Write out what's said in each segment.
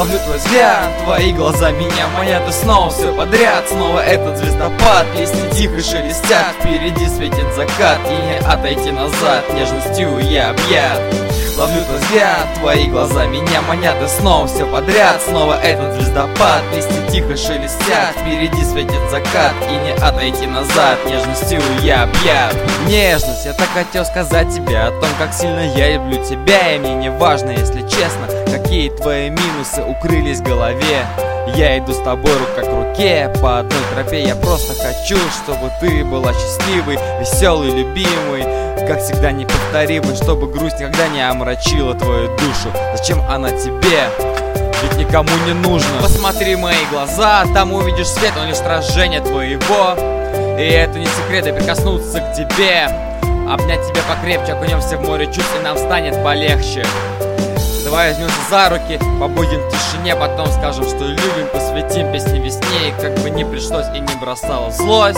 Ловлю твой взгляд, твои глаза меня манят, и снова все подряд. Снова этот звездопад, листья тихо шелестят, впереди светит закат, и не отойти назад, нежностью я объят. Ловлю твой взгляд, твои глаза меня манят, и снова все подряд. Снова этот звездопад, листья тихо шелестят, впереди светит закат, и не отойти назад, нежностью я объят. Нежность, я так хотел сказать тебе о том, как сильно я люблю тебя, и мне не важно, если честно, какие твои минусы укрылись в голове. Я иду с тобой рука к руке по одной тропе. Я просто хочу, чтобы ты была счастливой, веселой, любимой, как всегда неповторимой, чтобы грусть никогда не омрачила твою душу. Зачем она тебе? Ведь никому не нужно. Посмотри в мои глаза, там увидишь свет, но лишь отражение твоего. И это не секрет, и прикоснуться к тебе, обнять тебя покрепче, окунемся в море чувств, и нам станет полегче. Давай возьмемся за руки, побудем в тишине, потом скажем, что любим, посвятим песни весне, и как бы не пришлось и не бросала злость.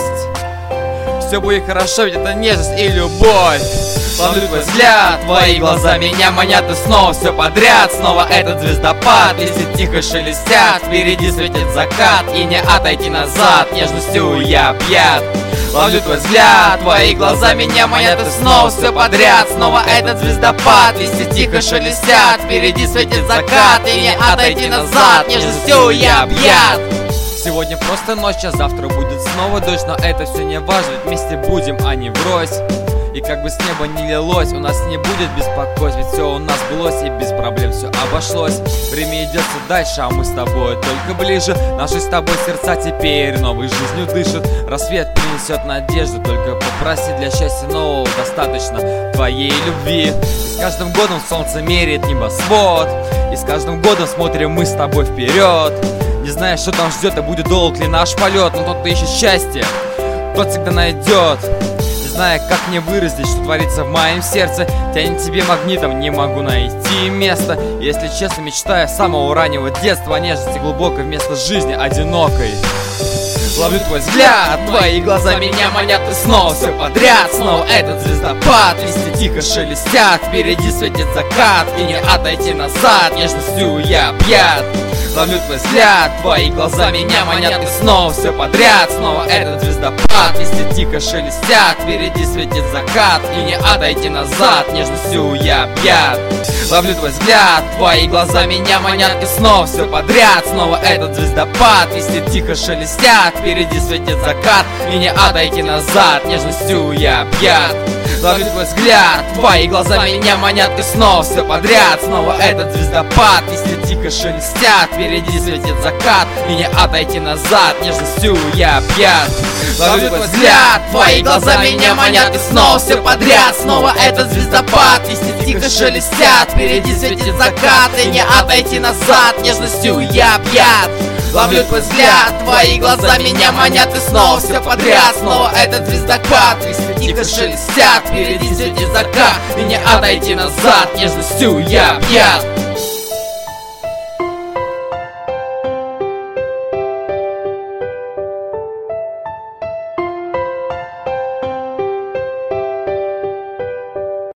Все будет хорошо, ведь это нежность и любовь. Ловлю твой взгляд, твои глаза меня манят, и снова все подряд. Снова этот звездопад, листья тихо шелестят, впереди светит закат, и не отойти назад, нежностью я объят. Ловлю твой взгляд, твои глаза меня манят, и снова все подряд. Снова этот звездопад, листья тихо шелестят, впереди светит закат, и не отойти назад, нежностью я объят. Сегодня просто ночь, а завтра будет снова дождь, но это все не важно, ведь вместе будем, а не врозь. И как бы с неба не лилось, у нас не будет беспокойств, ведь все у нас сбылось, и без проблем все обошлось. Время идет все дальше, а мы с тобой только ближе. Наши с тобой сердца теперь новой жизнью дышат. Рассвет принесет надежду, только попроси для счастья нового достаточно твоей любви. И с каждым годом солнце меряет небосвод, и с каждым годом смотрим мы с тобой вперед. Не знаешь, что там ждет, и будет долг ли наш полет, но тот, кто ищет счастье, тот всегда найдет. Не зная, как мне выразить, что творится в моем сердце, тянет тебе магнитом, не могу найти место. Если честно, мечтаю с самого раннего детства о нежности глубокой вместо жизни одинокой. Ловлю твой взгляд, твои глаза меня манят, и снова все подряд. Снова этот звездопад, листья тихо шелестят, впереди светит закат, и не отойти назад, нежностью я объят. Ловлю твой взгляд, твои глаза меня манят, и снова все подряд. Снова этот звездопад, листья тихо шелестят, впереди светит закат, и не отойти назад, нежностью я объят. Ловлю твой взгляд, твои глаза меня манят, и снова все подряд. Снова этот звездопад, листья тихо шелестят, впереди светит закат, и не отойти назад, нежностью я объят. Ловлю твой взгляд, твои глаза меня манят, и снова все подряд. Снова этот звездопад, листья тихо шелестят, впереди светит закат, и не отойти назад, нежностью я объят. Ловлю твой взгляд, твои глаза меня манят, и снова все подряд. Снова этот звездопад, листья тихо шелестят, впереди светит закат, и не отойти назад, нежностью я объят. Ловлю твой взгляд, твои глаза меня манят, и снова все подряд. Снова этот звездопад, листья тихо шелестят, впереди светит закат, и не отойти назад, нежностью я объят.